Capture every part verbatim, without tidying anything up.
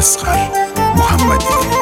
اصغر محمدی.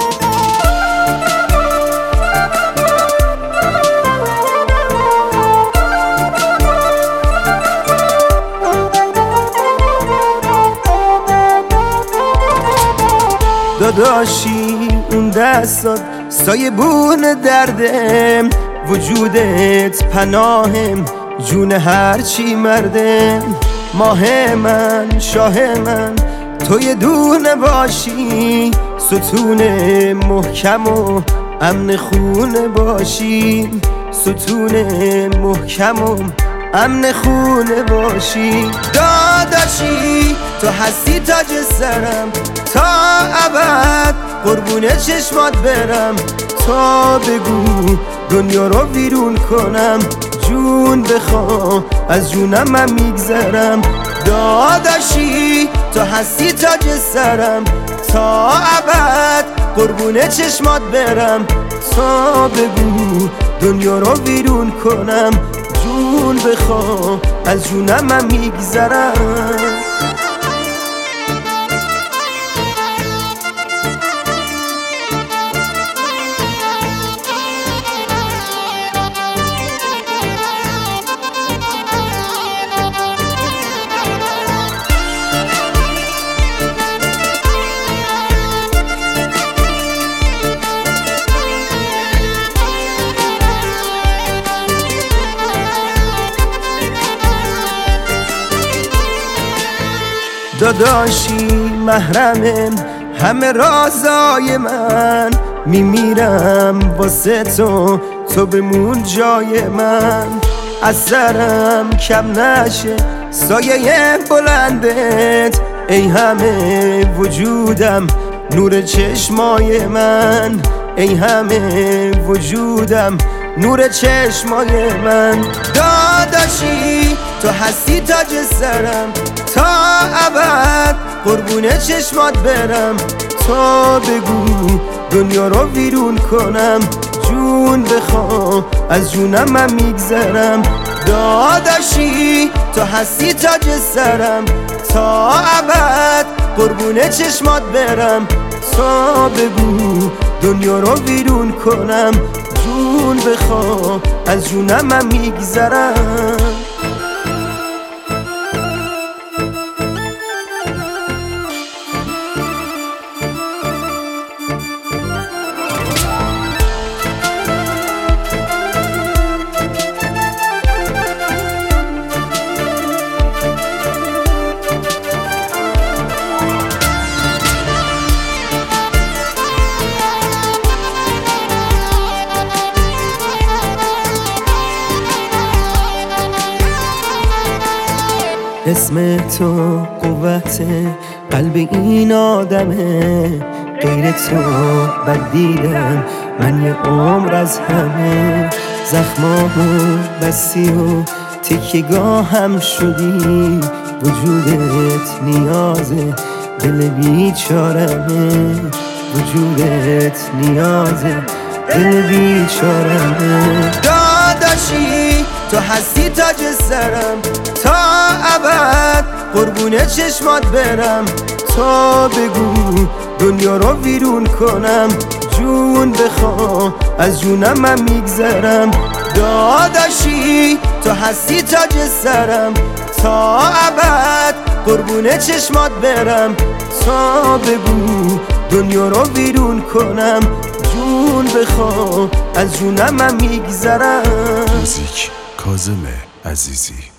داداشی اون دستات سایبون دردم، وجودت پناهم جون هرچی مردم. ماه من شاه من تو یه دونه باشی، ستون محکم و امن خونه باشی، ستون محکم و امن خونه باشی. داداشی تو هستی تاج سرم، تا ابد قربون چشمات برم. تا بگو دنیا رو ویرون کنم، جون بخوا از جونم من میگذرم. داداشی تو هستی تاج سرم، تا ابد قربون چشمات برم. تا بگو دنیا رو ویرون کنم، جون بخوا از جونم من میگذرم. داداشی محرمم همه رازای من، میمیرم واسه تو تو بمون جای من. از سرم کم نشه سایه بلندت، ای همه وجودم نور چشمای من، ای همه وجودم نور چشمای من. داداشی تو هستی تاج سرم، تا ابد قربون چشمات برم. تا بگو دنیا رو ویرون کنم، جون بخوا از جونم من میگذرم. داداشی تو هستی تاج سرم، تا ابد قربون چشمات برم. تا بگو دنیا رو ویرون کنم، جون بخوا از جونم من میگذرم. اسم تو قوت قلب این آدمه، غیر تو بد دیدم من یه عمر از همه. زخمامو بستی و تکیگاه هم شدی، وجودت نیازه دل بیچارمه، وجودت نیازه دل بیچارمه. داداشی تو هستی تاج سرم، تا ابد قربون چشمات برم. تا بگو دنیا رو ویرون کنم، جون بخوا از جونم من میگذرم. داداشی تو هستی تاج سرم، تا ابد قربون چشمات برم. تا بگو دنیا رو ویرون کنم، جون بخوا از جونم من میگذرم. موزیک کاظم عزیزی.